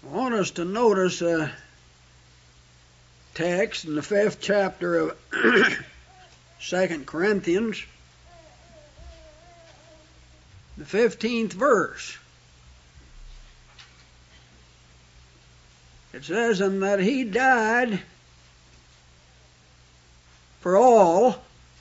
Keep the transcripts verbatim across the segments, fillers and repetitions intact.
I want us to notice a text in the fifth chapter of Second Corinthians, the fifteenth verse. It says, "And that he died for all,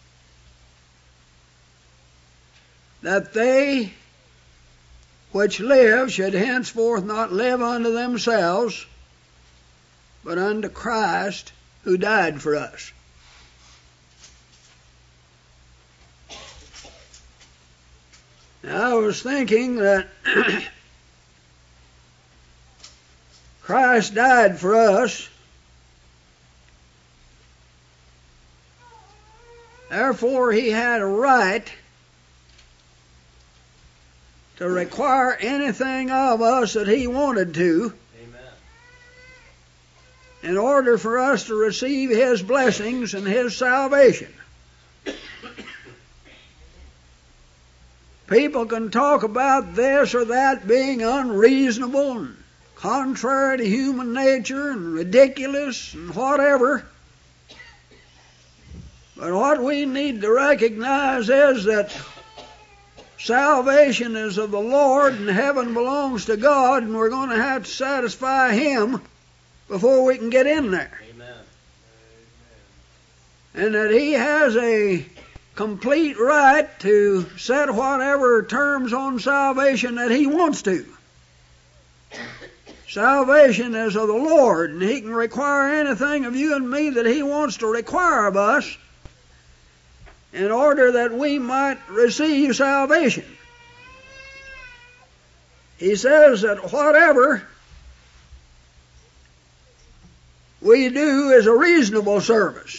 that they which live should henceforth not live unto themselves, but unto Christ who died for us." Now, I was thinking that Christ died for us, therefore he had a right to require anything of us that he wanted to. Amen. In order for us to receive his blessings and his salvation. People can talk about this or that being unreasonable and contrary to human nature and ridiculous and whatever. But what we need to recognize is that salvation is of the Lord and heaven belongs to God, and we're going to have to satisfy him before we can get in there. Amen. And that he has a complete right to set whatever terms on salvation that he wants to. Salvation is of the Lord, and he can require anything of you and me that he wants to require of us in order that we might receive salvation. He says that whatever we do is a reasonable service.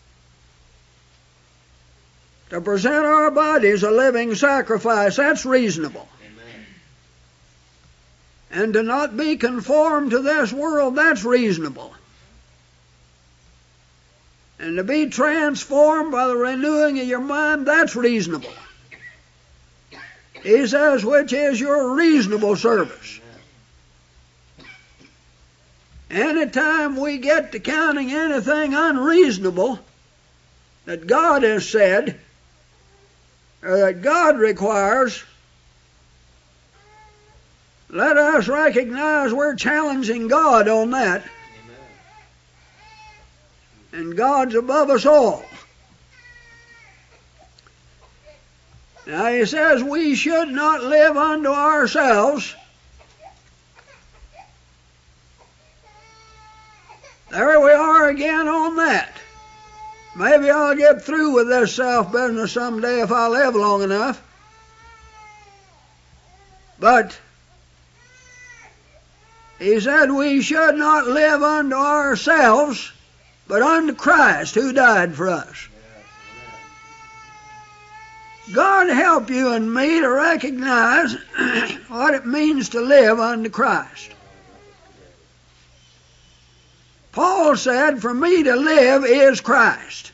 To present our bodies a living sacrifice, that's reasonable. Amen. And to not be conformed to this world, that's reasonable. And to be transformed by the renewing of your mind, that's reasonable. He says, which is your reasonable service. Anytime we get to counting anything unreasonable that God has said, or that God requires, let us recognize we're challenging God on that. And God's above us all. Now he says we should not live unto ourselves. There we are again on that. Maybe I'll get through with this self-business someday if I live long enough. But he said we should not live unto ourselves, but unto Christ who died for us. God help you and me to recognize what it means to live unto Christ. Paul said, for me to live is Christ.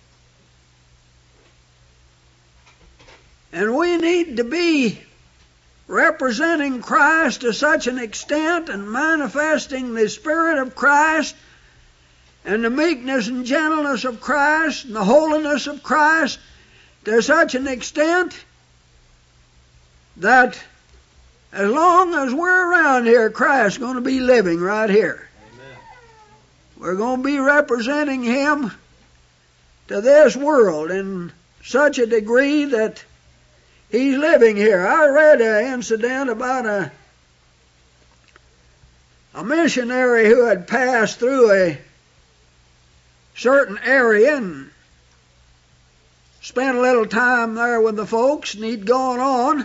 And we need to be representing Christ to such an extent and manifesting the Spirit of Christ and the meekness and gentleness of Christ and the holiness of Christ to such an extent that as long as we're around here, Christ's going to be living right here. We're going to be representing him to this world in such a degree that he's living here. I read an incident about a, a missionary who had passed through a certain area and spent a little time there with the folks, and he'd gone on.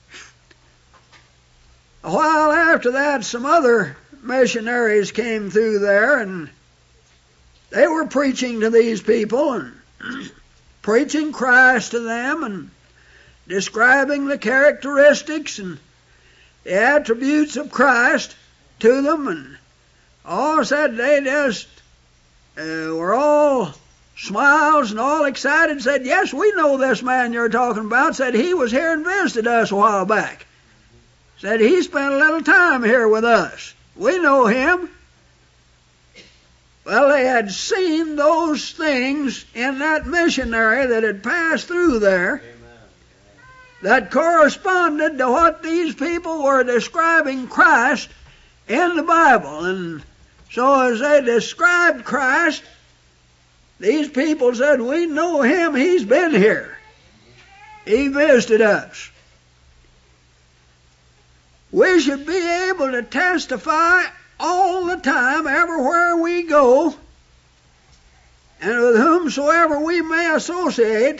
A while after that, some other missionaries came through there, and they were preaching to these people and preaching Christ to them and describing the characteristics and the attributes of Christ to them. And all said they just uh, were all smiles and all excited, said, yes, we know this man you're talking about. Said he was here and visited us a while back. Said he spent a little time here with us. We know him. Well, they had seen those things in that missionary that had passed through there. Amen. That corresponded to what these people were describing Christ in the Bible. And so as they described Christ, these people said, we know him, he's been here. He visited us. We should be able to testify all the time, everywhere we go, and with whomsoever we may associate,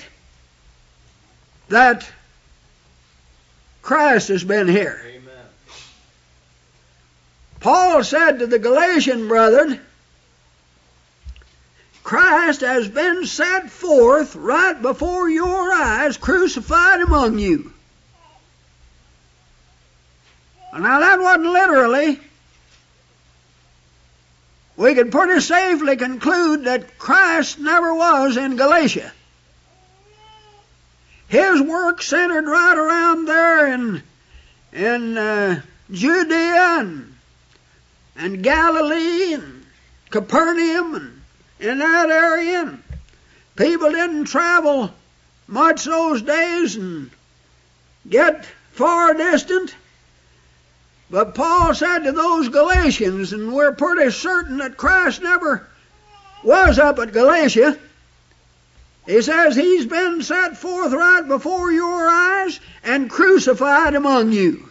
that Christ has been here. Amen. Paul said to the Galatian brethren, Christ has been set forth right before your eyes, crucified among you. Now that wasn't literally. We could pretty safely conclude that Christ never was in Galatia. His work centered right around there in, in uh, Judea and, and Galilee and Capernaum and in that area. And people didn't travel much those days and get far distant. But Paul said to those Galatians, and we're pretty certain that Christ never was up at Galatia, he says he's been set forth right before your eyes and crucified among you.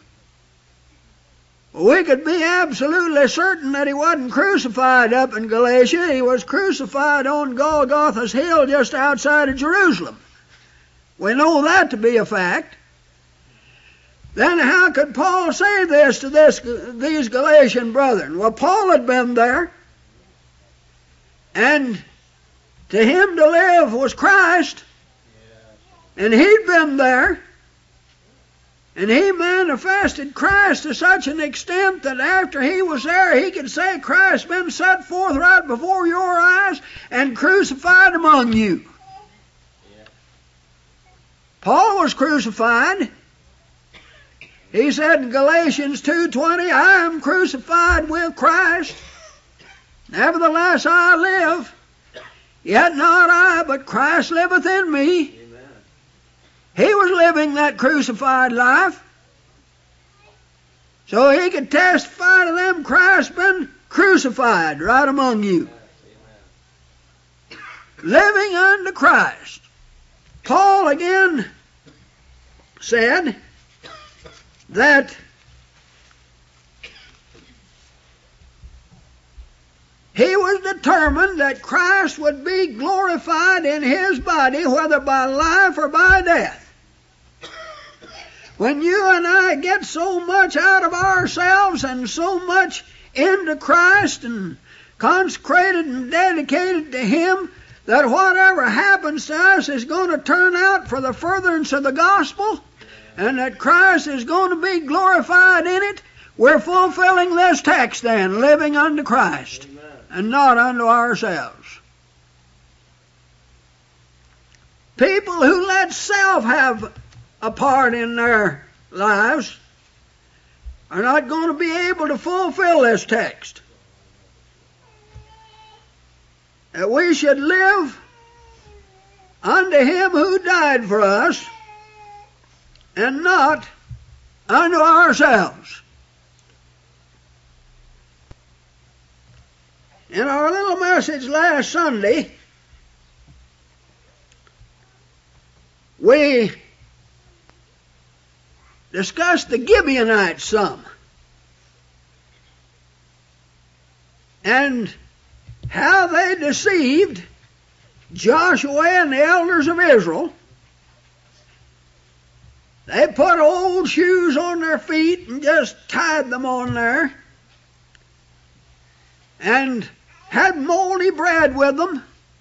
We could be absolutely certain that he wasn't crucified up in Galatia. He was crucified on Golgotha's hill just outside of Jerusalem. We know that to be a fact. Then how could Paul say this to this, these Galatian brethren? Well, Paul had been there, and to him to live was Christ, and he'd been there, and he manifested Christ to such an extent that after he was there, he could say, Christ's been set forth right before your eyes and crucified among you. Paul was crucified. He said in Galatians two twenty, I am crucified with Christ. Nevertheless I live, yet not I, but Christ liveth in me. Amen. He was living that crucified life. So he could testify to them, Christ been crucified right among you. Yes, living unto Christ. Paul again said that he was determined that Christ would be glorified in his body, whether by life or by death. When you and I get so much out of ourselves and so much into Christ and consecrated and dedicated to him, that whatever happens to us is going to turn out for the furtherance of the gospel, and that Christ is going to be glorified in it, we're fulfilling this text then, living unto Christ. Amen. And not unto ourselves. People who let self have a part in their lives are not going to be able to fulfill this text. That we should live unto him who died for us, and not unto ourselves. In our little message last Sunday, we discussed the Gibeonites some, and how they deceived Joshua and the elders of Israel. They put old shoes on their feet and just tied them on there, and had moldy bread with them.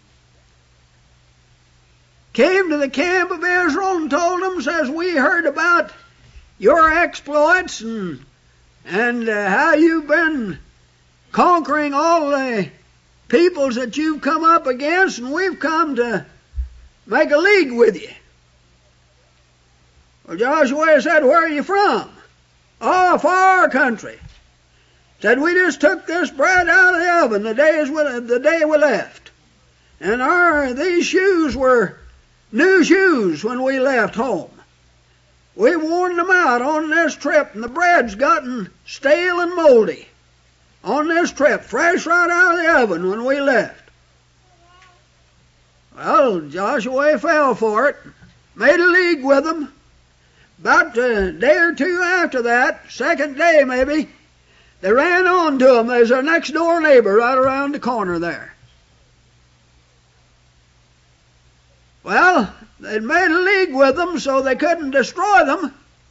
Came to the camp of Israel and told them, says, we heard about your exploits and, and uh, how you've been conquering all the peoples that you've come up against, and we've come to make a league with you. Well, Joshua said, where are you from? Oh, far country. Said, we just took this bread out of the oven the day, the day we left. And our these shoes were new shoes when we left home. We worn them out on this trip, and the bread's gotten stale and moldy on this trip, fresh right out of the oven when we left. Well, Joshua fell for it, made a league with them. About a day or two after that, second day maybe, they ran on to him. There's their next door neighbor right around the corner there. Well, they'd made a league with them so they couldn't destroy them.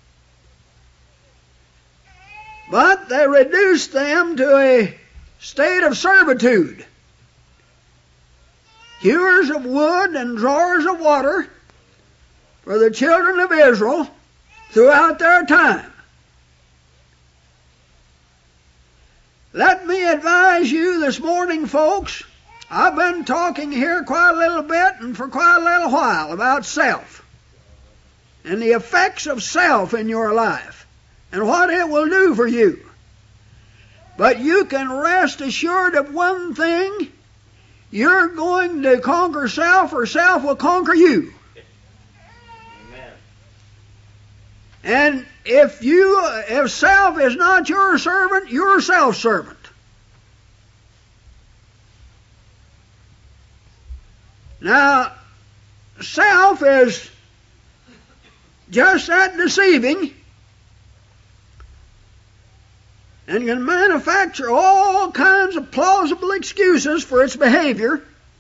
But they reduced them to a state of servitude. Hewers of wood and drawers of water for the children of Israel throughout their time. Let me advise you this morning, folks, I've been talking here quite a little bit and for quite a little while about self and the effects of self in your life and what it will do for you. But you can rest assured of one thing: you're going to conquer self, or self will conquer you. Amen. And if you, if self is not your servant, you're self-servant. Now, self is just that deceiving and can manufacture all kinds of plausible excuses for its behavior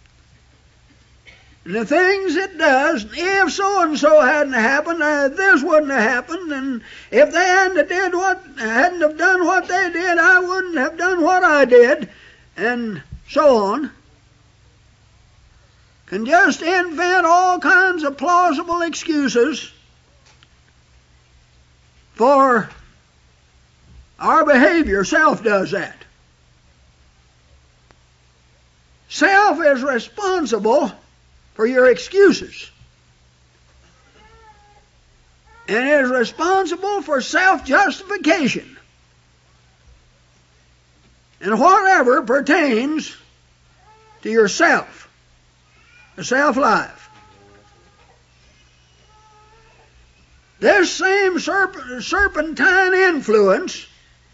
and the things it does. If so-and-so hadn't happened, uh, this wouldn't have happened, and if they hadn't did what, hadn't have done what they did, I wouldn't have done what I did, and so on. Can just invent all kinds of plausible excuses for our behavior. Self does that. Self is responsible for your excuses and is responsible for self-justification and whatever pertains to yourself. The self-life. This same serp- serpentine influence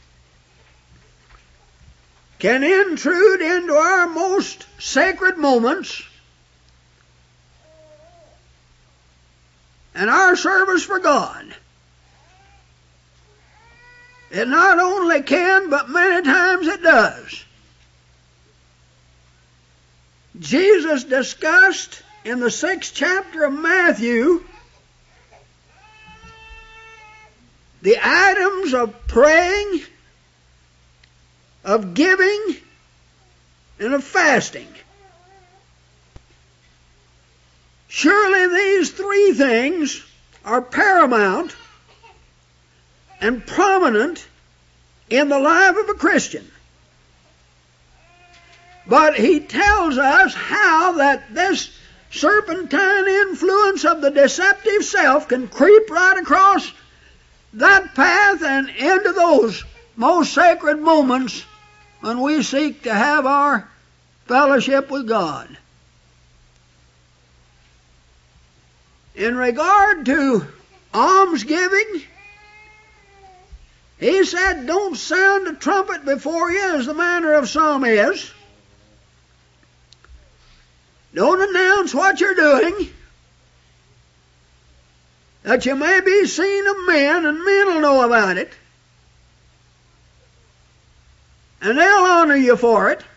can intrude into our most sacred moments and our service for God. It not only can, but many times it does. Jesus discussed in the sixth chapter of Matthew the items of praying, of giving, and of fasting. Surely these three things are paramount and prominent in the life of a Christian. But he tells us how that this serpentine influence of the deceptive self can creep right across that path and into those most sacred moments when we seek to have our fellowship with God. In regard to almsgiving, he said, don't sound a trumpet before you, as the manner of some is. Don't announce what you're doing, that you may be seen of men, and men will know about it, and they'll honor you for it.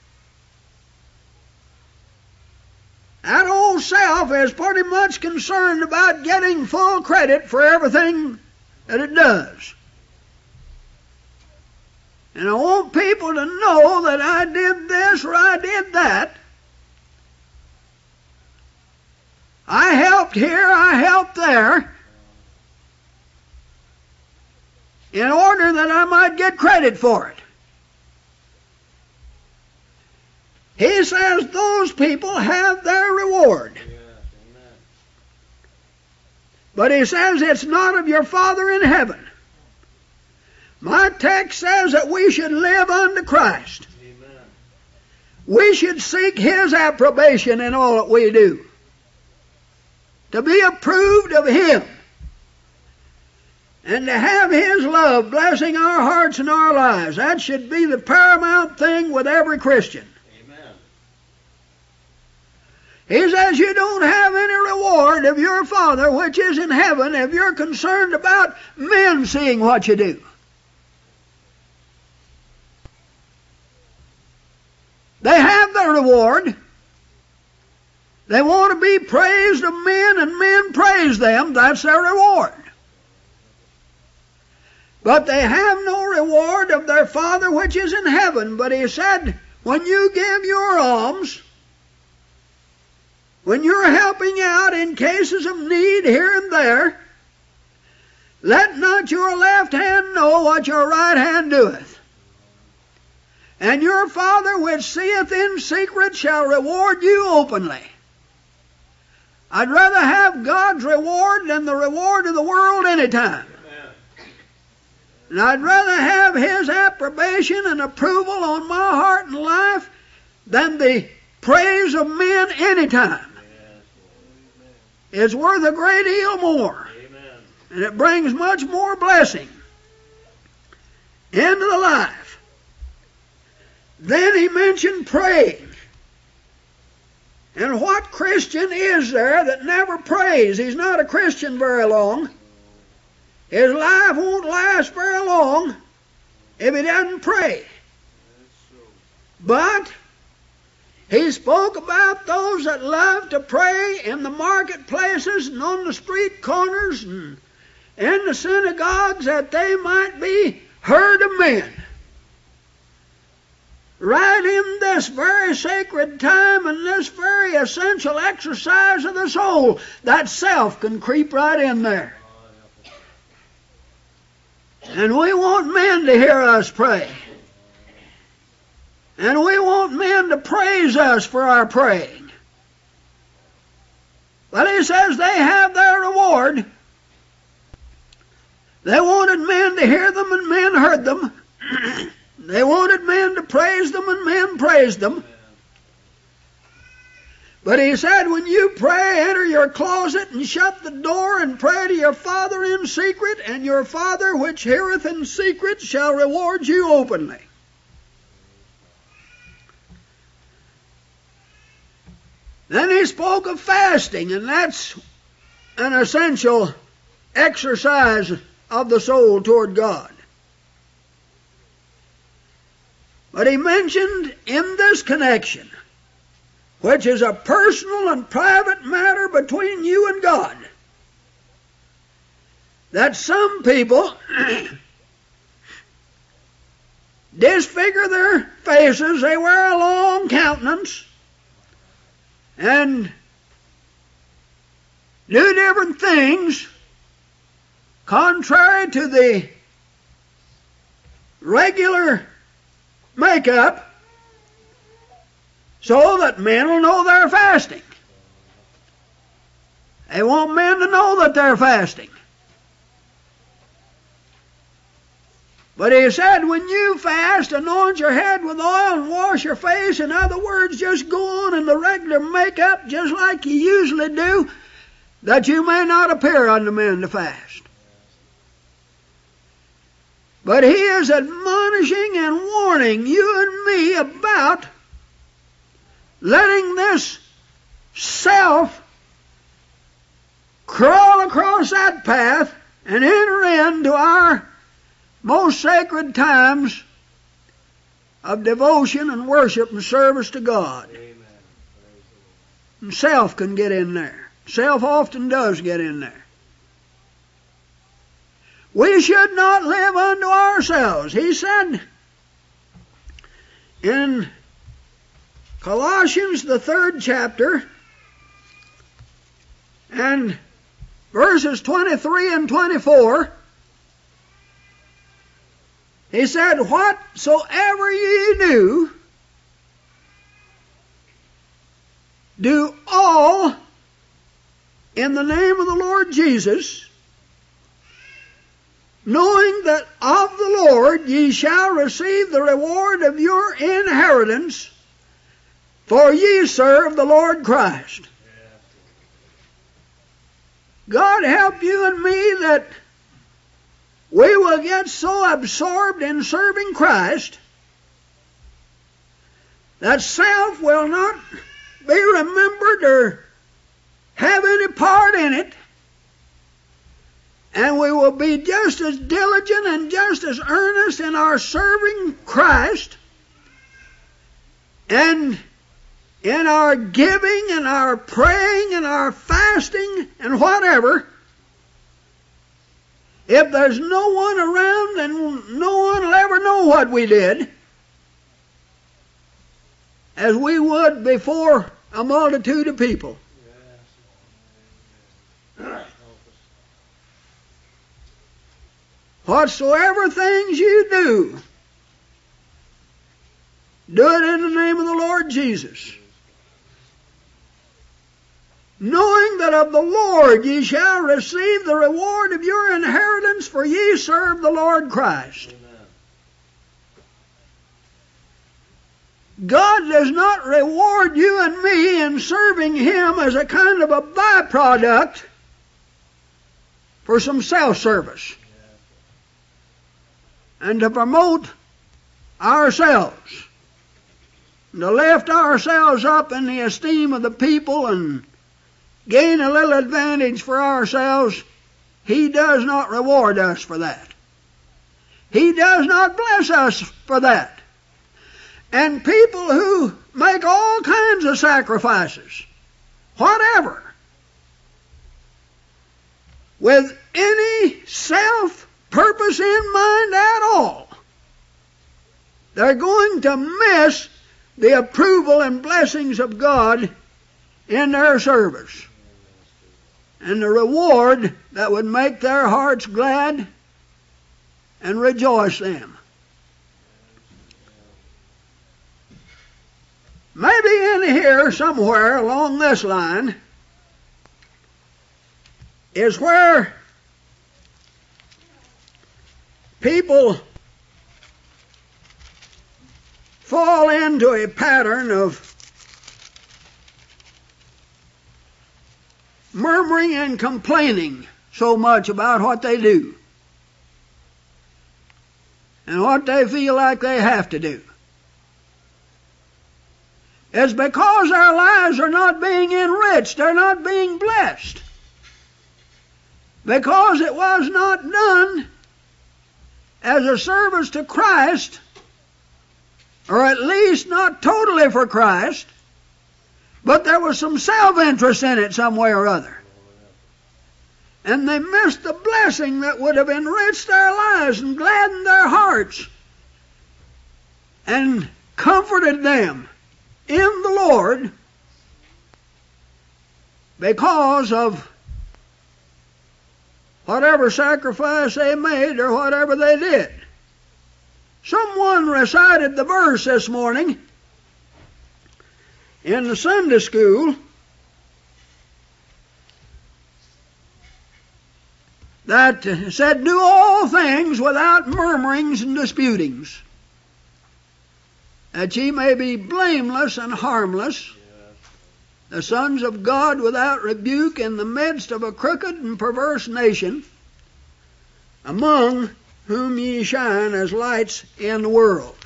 That old self is pretty much concerned about getting full credit for everything that it does. And I want people to know that I did this or I did that. I helped here, I helped there, in order that I might get credit for it. He says those people have their reward. Yes, amen. But he says it's not of your Father in heaven. My text says that we should live unto Christ. Amen. We should seek His approbation in all that we do, to be approved of Him, and to have His love blessing our hearts and our lives. That should be the paramount thing with every Christian. Amen. He says you don't have any reward of your Father which is in heaven if you're concerned about men seeing what you do. They have their reward. They want to be praised of men, and men praise them. That's their reward. But they have no reward of their Father which is in heaven. But He said, when you give your alms, when you're helping out in cases of need here and there, let not your left hand know what your right hand doeth. And your Father which seeth in secret shall reward you openly. I'd rather have God's reward than the reward of the world any time. And I'd rather have His approbation and approval on my heart and life than the praise of men any time. It's worth a great deal more. And it brings much more blessing into the life. Then He mentioned praying. And what Christian is there that never prays? He's not a Christian very long. His life won't last very long if he doesn't pray. But He spoke about those that love to pray in the marketplaces and on the street corners and in the synagogues, that they might be heard of men. Right in this very sacred time and this very essential exercise of the soul, that self can creep right in there. And we want men to hear us pray. And we want men to praise us for our praying. But He says they have their reward. They wanted men to hear them, and men heard them. They wanted men to praise them, and men praised them. But He said, when you pray, enter your closet and shut the door and pray to your Father in secret, and your Father which heareth in secret shall reward you openly. Then He spoke of fasting, and that's an essential exercise of the soul toward God. But He mentioned in this connection, which is a personal and private matter between you and God, that some people disfigure their faces, they wear a long countenance, and do different things contrary to the regular makeup, so that men will know they're fasting. They want men to know that they're fasting. But He said, when you fast, anoint your head with oil and wash your face. In other words, just go on in the regular makeup just like you usually do, that you may not appear unto men to fast. But He is admonishing and warning you and me about letting this self crawl across that path and enter into our most sacred times of devotion and worship and service to God. Amen. And self can get in there. Self often does get in there. We should not live unto ourselves. He said in Colossians, the third chapter, and verses twenty-three and twenty-four, He said, whatsoever ye do, do all in the name of the Lord Jesus, knowing that of the Lord ye shall receive the reward of your inheritance, for ye serve the Lord Christ. God help you and me that we will get so absorbed in serving Christ that self will not be remembered or have any part in it, and we will be just as diligent and just as earnest in our serving Christ and in our giving and our praying and our fasting and whatever, if there's no one around and no one will ever know what we did, as we would before a multitude of people. Whatsoever things you do, do it in the name of the Lord Jesus, knowing that of the Lord ye shall receive the reward of your inheritance, for ye serve the Lord Christ. Amen. God does not reward you and me in serving Him as a kind of a byproduct for some self-service and to promote ourselves, and to lift ourselves up in the esteem of the people and gain a little advantage for ourselves. He does not reward us for that. He does not bless us for that. And people who make all kinds of sacrifices, whatever, with any self-purpose in mind at all, they're going to miss the approval and blessings of God in their service, and the reward that would make their hearts glad and rejoice them. Maybe in here somewhere along this line is where people fall into a pattern of murmuring and complaining so much about what they do and what they feel like they have to do. It's because their lives are not being enriched, they're not being blessed, because it was not done as a service to Christ, or at least not totally for Christ, but there was some self-interest in it some way or other. And they missed the blessing that would have enriched their lives and gladdened their hearts and comforted them in the Lord because of whatever sacrifice they made or whatever they did. Someone recited the verse this morning in the Sunday school that said, "Do all things without murmurings and disputings, that ye may be blameless and harmless, the sons of God without rebuke in the midst of a crooked and perverse nation, among whom ye shine as lights in the world."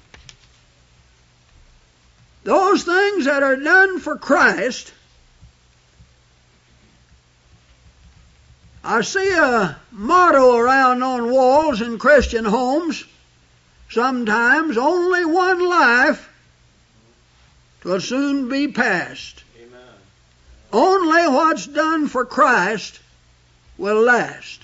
Those things that are done for Christ, I see a motto around on walls in Christian homes, sometimes, "Only one life, 'twill soon be past." Amen. Only what's done for Christ will last.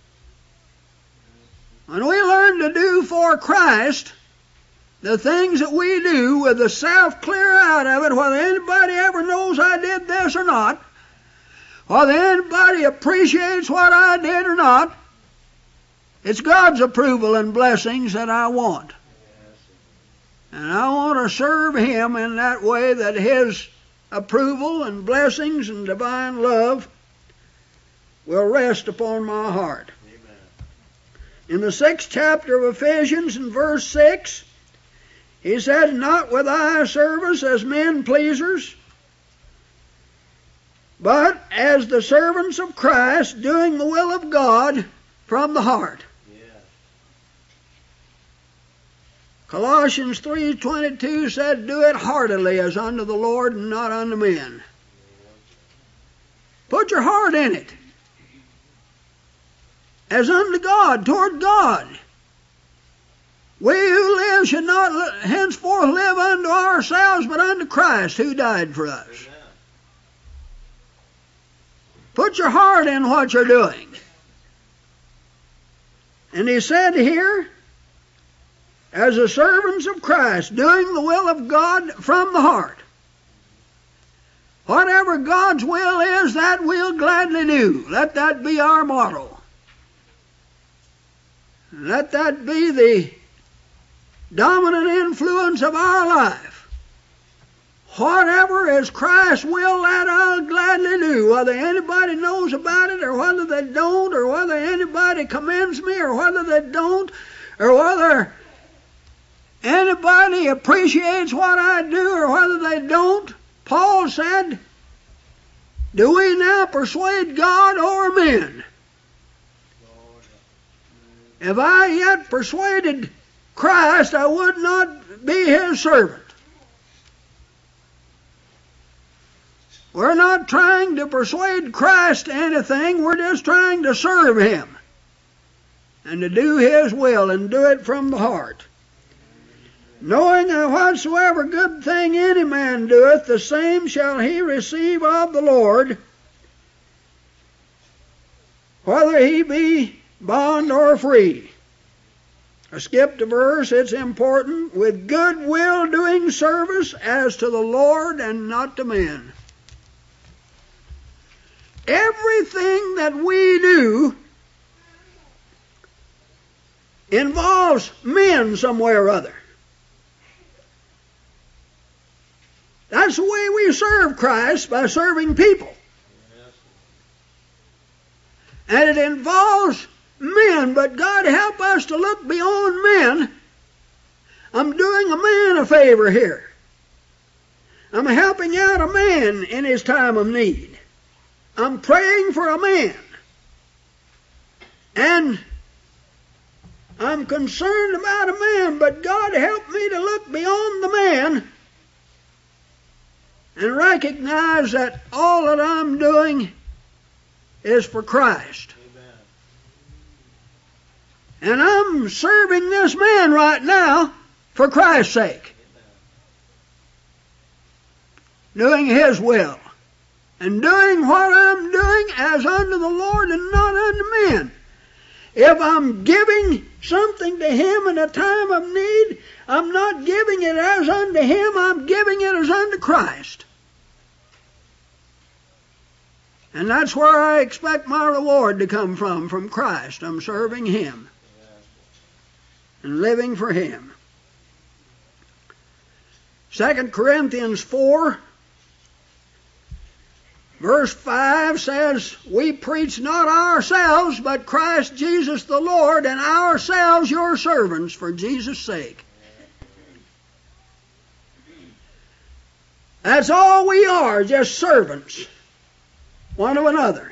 When we learn to do for Christ the things that we do with the self clear out of it, whether anybody ever knows I did this or not, whether anybody appreciates what I did or not, it's God's approval and blessings that I want. And I want to serve Him in that way that His approval and blessings and divine love will rest upon my heart. Amen. In the sixth chapter of Ephesians, in verse six, he said, not with eye service as men pleasers, but as the servants of Christ, doing the will of God from the heart. Yes. Colossians three twenty-two said, do it heartily as unto the Lord and not unto men. Put your heart in it. As unto God, toward God. We who live should not henceforth live unto ourselves, but unto Christ, who died for us. Amen. Put your heart in what you're doing. And he said here, as the servants of Christ, doing the will of God from the heart. Whatever God's will is, that we'll gladly do. Let that be our motto. Let that be the dominant influence of our life. Whatever is Christ's will, that I'll gladly do, whether anybody knows about it or whether they don't, or whether anybody commends me or whether they don't, or whether anybody appreciates what I do or whether they don't. Paul said, do we now persuade God or men? If I yet persuaded Christ, I would not be his servant. We're not trying to persuade Christ to anything. We're just trying to serve him and to do his will and do it from the heart. Knowing that whatsoever good thing any man doeth, the same shall he receive of the Lord, whether he be bond or free. I skipped a verse, it's important. With good will doing service as to the Lord and not to men. Everything that we do involves men some way or other. That's the way we serve Christ, by serving people. And it involves men, but God help us to look beyond men. I'm doing a man a favor here. I'm helping out a man in his time of need. I'm praying for a man. And I'm concerned about a man, but God help me to look beyond the man and recognize that all that I'm doing is for Christ. Amen. And I'm serving this man right now for Christ's sake. Amen. Doing his will. And doing what I'm doing as unto the Lord and not unto men. If I'm giving something to him in a time of need, I'm not giving it as unto him, I'm giving it as unto Christ. And that's where I expect my reward to come from, from Christ. I'm serving him and living for him. Second Corinthians four, verse five says, we preach not ourselves, but Christ Jesus the Lord, and ourselves your servants for Jesus' sake. That's all we are, just servants, one of another.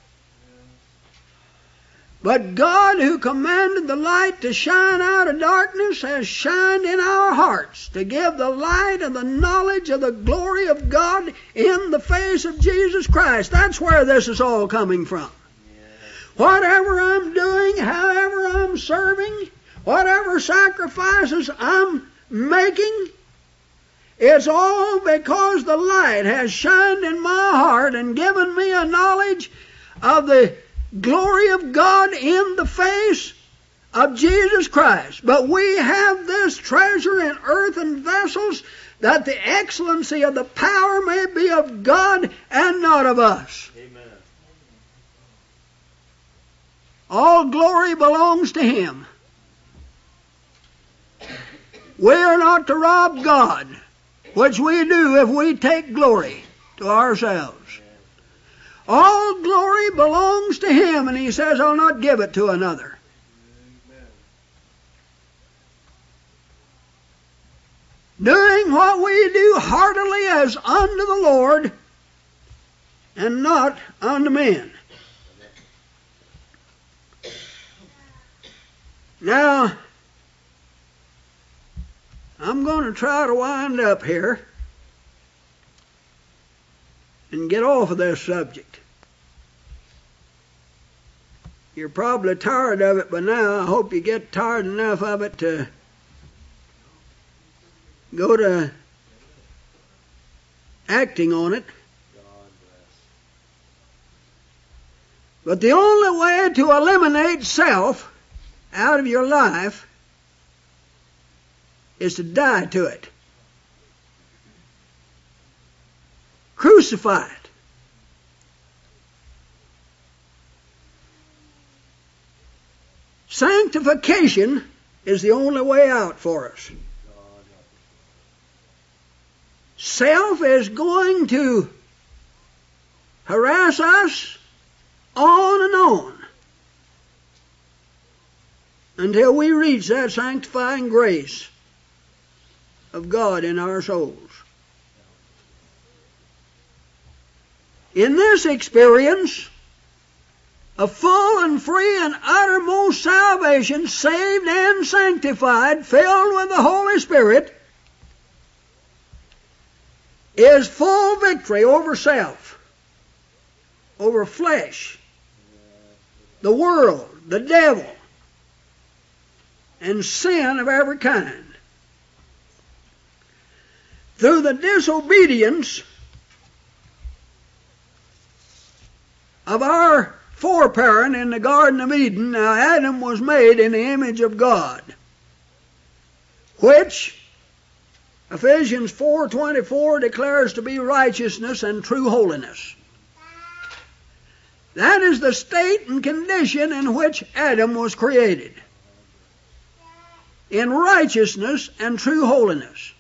But God, who commanded the light to shine out of darkness, has shined in our hearts to give the light of the knowledge of the glory of God in the face of Jesus Christ. That's where this is all coming from. Whatever I'm doing, however I'm serving, whatever sacrifices I'm making, it's all because the light has shined in my heart and given me a knowledge of the glory of God in the face of Jesus Christ. But we have this treasure in earthen vessels, that the excellency of the power may be of God and not of us. Amen. All glory belongs to him. We are not to rob God, which we do if we take glory to ourselves. All glory belongs to him, and he says, I'll not give it to another. doing what we do heartily as unto the Lord, and not unto men. Now, I'm going to try to wind up here and get off of this subject. You're probably tired of it by now. I hope you get tired enough of it to go to acting on it. But the only way to eliminate self out of your life is to die to it. Crucify it. Sanctification is the only way out for us. Self is going to harass us on and on until we reach that sanctifying grace of God in our souls. In this experience of full and free and uttermost salvation, saved and sanctified, filled with the Holy Spirit, is full victory over self, over flesh, the world, the devil, and sin of every kind. Through the disobedience of our foreparent in the Garden of Eden, now Adam was made in the image of God, which Ephesians four twenty-four declares to be righteousness and true holiness. That is the state and condition in which Adam was created, in righteousness and true holiness.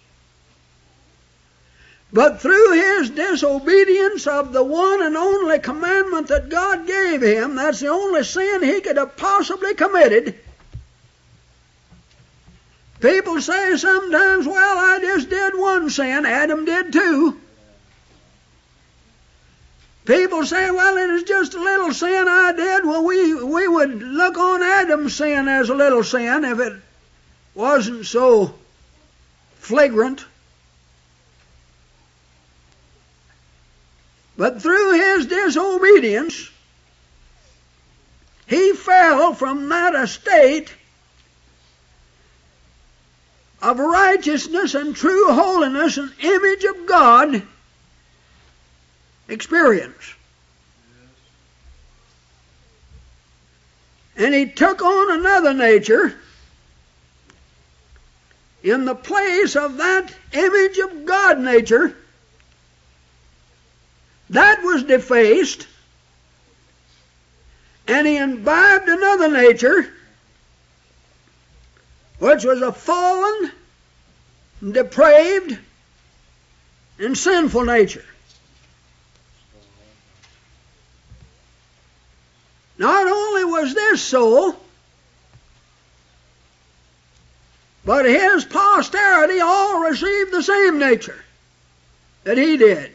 But through his disobedience of the one and only commandment that God gave him, that's the only sin he could have possibly committed. People say sometimes, well, I just did one sin. Adam did too. People say, well, it is just a little sin I did. Well, we, we would look on Adam's sin as a little sin if it wasn't so flagrant. But through his disobedience, he fell from that estate of righteousness and true holiness and image of God experience. And he took on another nature in the place of that image of God nature that was defaced, and he imbibed another nature which was a fallen, depraved, and sinful nature. Not only was this so, but his posterity all received the same nature that he did.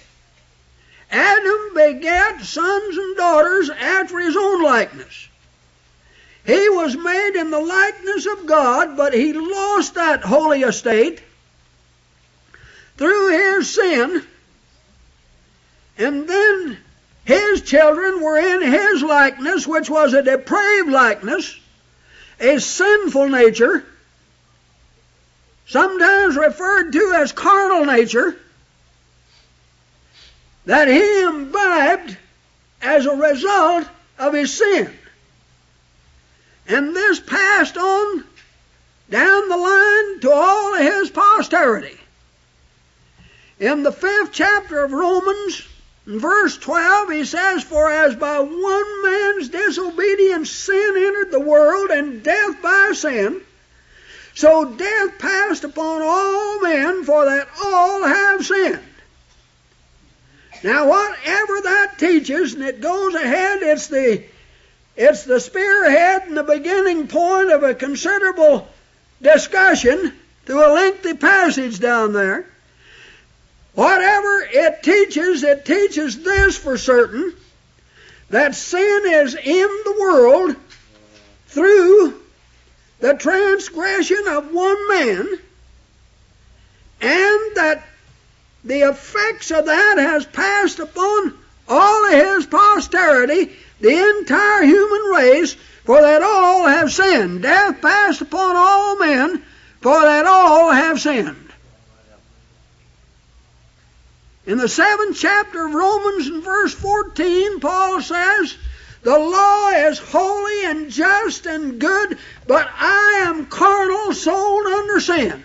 Adam begat sons and daughters after his own likeness. He was made in the likeness of God, but he lost that holy estate through his sin, and then his children were in his likeness, which was a depraved likeness, a sinful nature, sometimes referred to as carnal nature, that he imbibed as a result of his sin. And this passed on down the line to all of his posterity. In the fifth chapter of Romans, in verse twelve, he says, "For as by one man's disobedience sin entered the world, and death by sin, so death passed upon all men, for that all have sinned." Now, whatever that teaches, and it goes ahead, it's the, it's the spearhead and the beginning point of a considerable discussion through a lengthy passage down there. Whatever it teaches, it teaches this for certain, that sin is in the world through the transgression of one man, and that the effects of that has passed upon all of his posterity, the entire human race, for that all have sinned. Death passed upon all men, for that all have sinned. In the seventh chapter of Romans, in verse fourteen, Paul says, the law is holy and just and good, but I am carnal, sold under sin.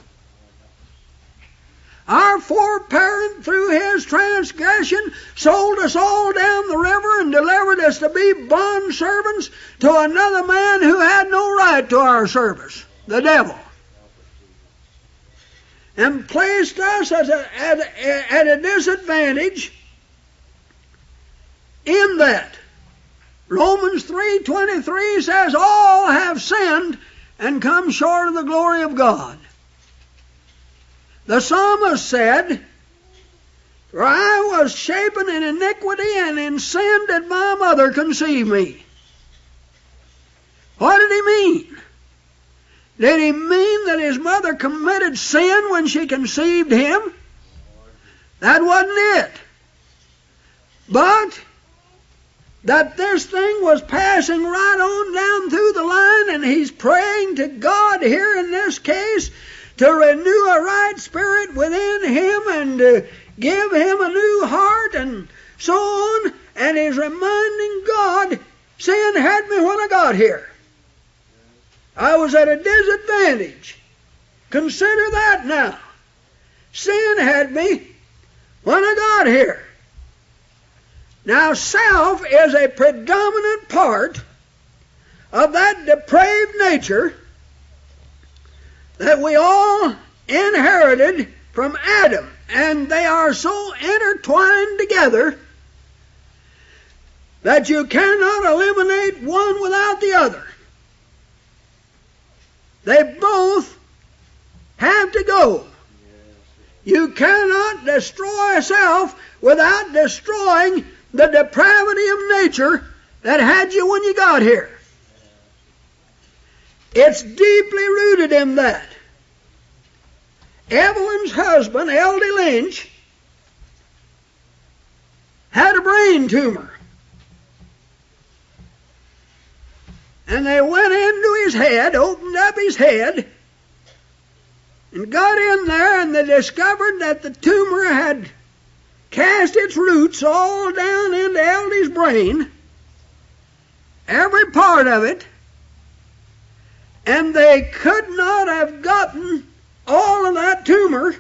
Our foreparent, through his transgression, sold us all down the river and delivered us to be bond servants to another man who had no right to our service, the devil, and placed us at a, at a, at a disadvantage in that. Romans three twenty-three says, all have sinned and come short of the glory of God. The psalmist said, for I was shapen in iniquity, and in sin did my mother conceive me. What did he mean? Did he mean that his mother committed sin when she conceived him? That wasn't it. But that this thing was passing right on down through the line, and he's praying to God here in this case to renew a right spirit within him and to give him a new heart and so on, and he's reminding God, sin had me when I got here. I was at a disadvantage. Consider that now. Sin had me when I got here. Now, self is a predominant part of that depraved nature that we all inherited from Adam, and they are so intertwined together that you cannot eliminate one without the other. They both have to go. You cannot destroy self without destroying the depravity of nature that had you when you got here. It's deeply rooted in that. Evelyn's husband, L D Lynch, had a brain tumor. And they went into his head, opened up his head, and got in there, and they discovered that the tumor had cast its roots all down into L D's brain, every part of it, and they could not have gotten all of that tumor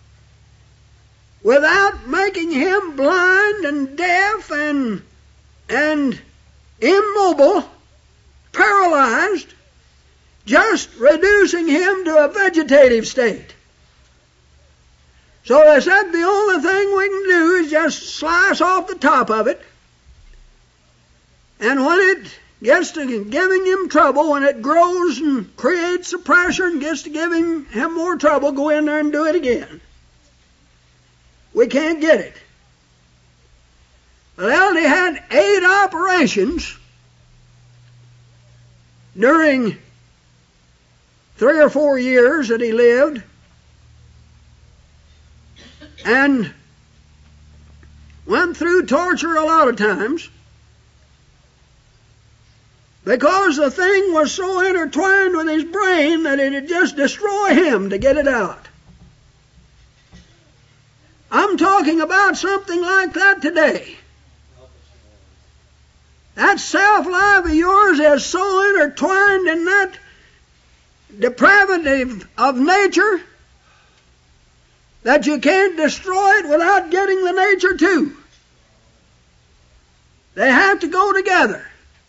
without making him blind and deaf and, and immobile, paralyzed, just reducing him to a vegetative state. So they said the only thing we can do is just slice off the top of it, and when it gets to giving him trouble, when it grows and creates a pressure and gets to giving him more trouble, go in there and do it again. We can't get it. Well, they had eight operations during three or four years that he lived, and went through torture a lot of times because the thing was so intertwined with his brain that it would just destroy him to get it out. I'm talking about something like that today. That self-life of yours is so intertwined in that depravity of nature that you can't destroy it without getting the nature too. They have to go together.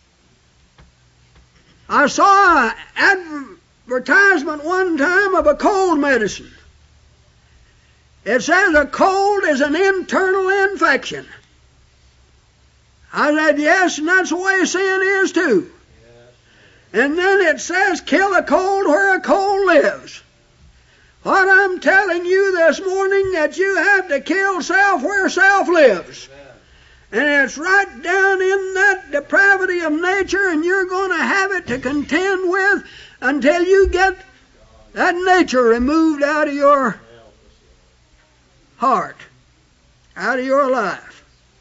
I saw an advertisement one time of a cold medicine. It says a cold is an internal infection. I said, yes, and that's the way sin is too. And then it says, kill a cold where a cold lives. What I'm telling you this morning, that you have to kill self where self lives. And it's right down in that depravity of nature, and you're going to have it to contend with until you get that nature removed out of your heart, out of your life.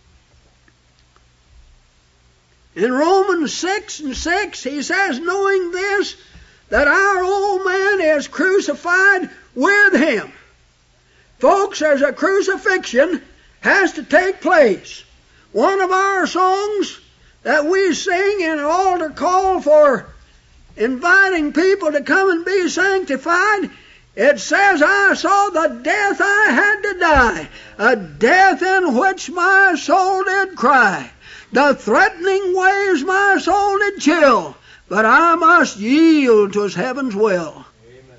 In Romans six and six, he says, knowing this, that our old man is crucified with him. Folks, there's a crucifixion has to take place. One of our songs that we sing in an altar call for inviting people to come and be sanctified, it says, I saw the death I had to die, a death in which my soul did cry. The threatening waves my soul did chill, but I must yield to heaven's will. Amen.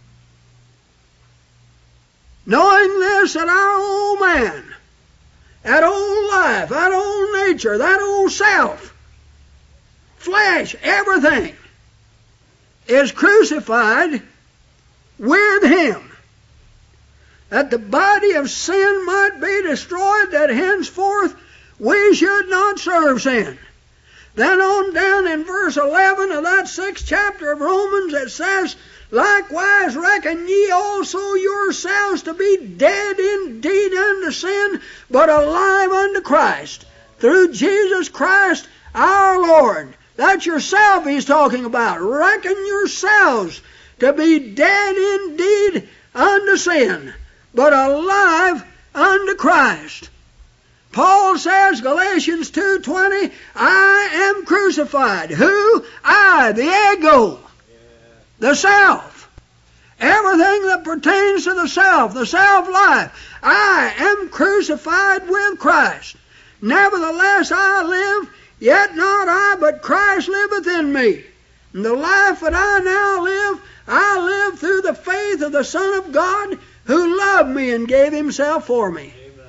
Knowing this, that our old man, that old life, that old nature, that old self, flesh, everything, is crucified with him, that the body of sin might be destroyed, that henceforth we should not serve sin. Then on down in verse eleven of that sixth chapter of Romans, it says, likewise reckon ye also yourselves to be dead indeed unto sin, but alive unto Christ, through Jesus Christ our Lord. That's yourself he's talking about. Reckon yourselves to be dead indeed unto sin, but alive unto Christ. Paul says, Galatians two twenty, I am crucified. Who? I, the ego, the self. Everything that pertains to the self, the self-life. I am crucified with Christ. Nevertheless I live, yet not I, but Christ liveth in me. And the life that I now live, I live through the faith of the Son of God, who loved me and gave himself for me.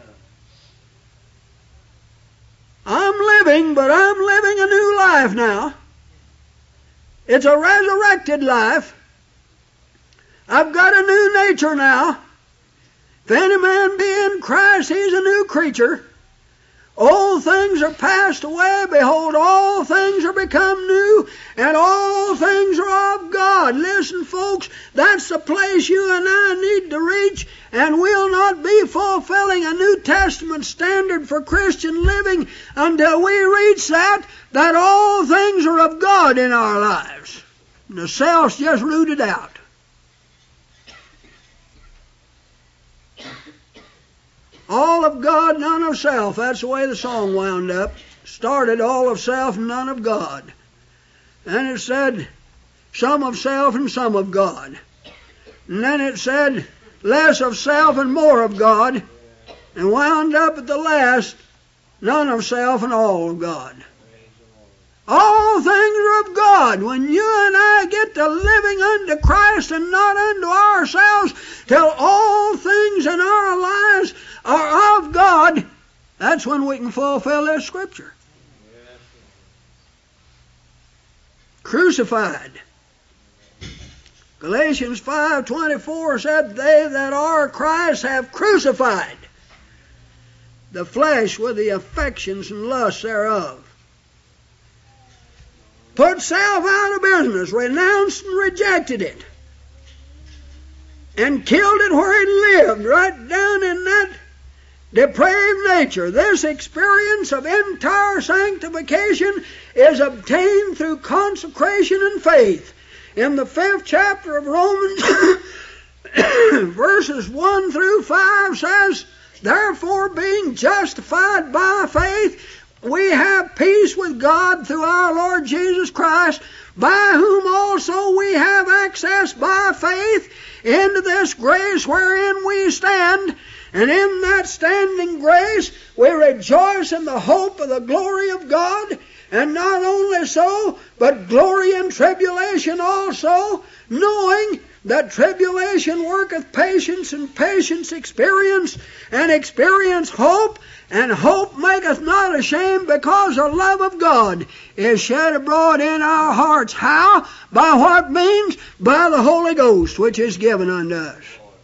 I'm living, but I'm living a new life now. It's a resurrected life. I've got a new nature now. If any man be in Christ, he's a new creature. Old things are passed away. Behold, all things are become new, and all things are of God. Listen, folks, that's the place you and I need to reach, and we'll not be fulfilling a New Testament standard for Christian living until we reach that, that all things are of God in our lives. And the self's just rooted out. All of God, none of self. That's the way the song wound up. Started all of self, none of God. And it said, some of self and some of God. And then it said, less of self and more of God. And wound up at the last, none of self and all of God. All things are of God. When you and I get to living unto Christ and not unto ourselves, till all things in our lives are of God, that's when we can fulfill this scripture. Yes. Crucified. Galatians five twenty-four said, they that are Christ have crucified the flesh with the affections and lusts thereof. Put self out of business, renounced and rejected it, and killed it where it lived, right down in that depraved nature. This experience of entire sanctification is obtained through consecration and faith. In the fifth chapter of Romans, verses one through five says, therefore being justified by faith, we have peace with God through our Lord Jesus Christ, by whom also we have access by faith into this grace wherein we stand. And in that standing grace we rejoice in the hope of the glory of God. And not only so, but glory in tribulation also, knowing that tribulation worketh patience, and patience experience, and experience hope, and hope maketh not ashamed, because the love of God is shed abroad in our hearts. How? By what means? By the Holy Ghost, which is given unto us.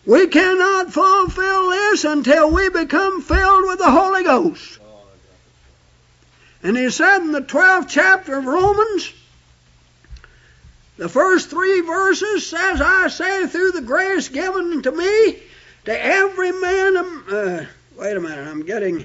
We cannot fulfill this until we become filled with the Holy Ghost. And he said in the twelfth chapter of Romans, the first three verses says, I say through the grace given to me, to every man, uh, wait a minute, I'm getting...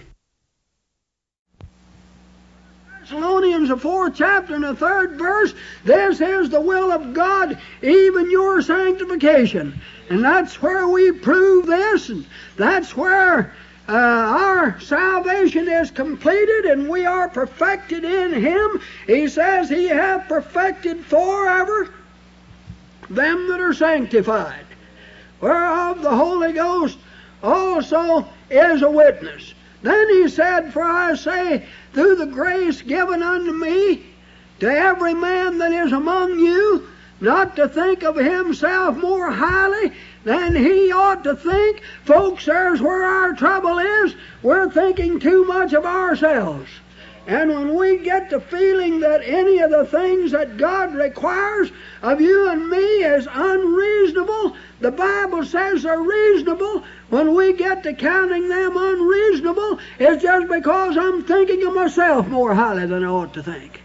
Thessalonians, the fourth chapter and the third verse, this is the will of God, even your sanctification. And that's where we prove this, and that's where uh, our salvation is completed and we are perfected in Him. He says He hath perfected forever them that are sanctified, whereof the Holy Ghost also is a witness. Then he said, for I say, through the grace given unto me, to every man that is among you, not to think of himself more highly than he ought to think. Folks, there's where our trouble is. We're thinking too much of ourselves. And when we get the feeling that any of the things that God requires of you and me is unreasonable, the Bible says they're reasonable. When we get to counting them unreasonable, it's just because I'm thinking of myself more highly than I ought to think.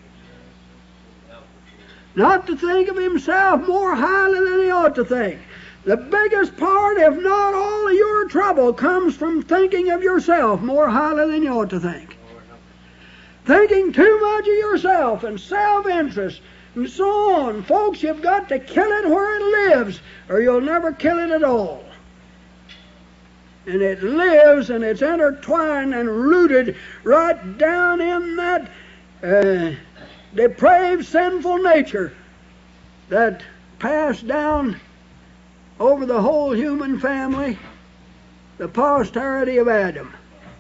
Not to think of himself more highly than he ought to think. The biggest part, if not all of your trouble, comes from thinking of yourself more highly than you ought to think. Thinking too much of yourself and self-interest and so on. Folks, you've got to kill it where it lives, or you'll never kill it at all. And it lives and it's intertwined and rooted right down in that uh, depraved, sinful nature that passed down over the whole human family, the posterity of Adam.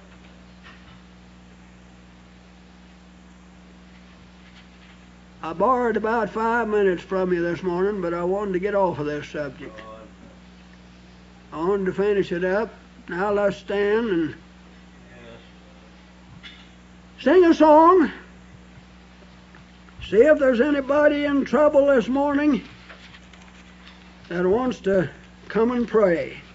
I borrowed about five minutes from you this morning, but I wanted to get off of this subject. I wanted to finish it up. Now let's stand and sing a song. See if there's anybody in trouble this morning that wants to come and pray.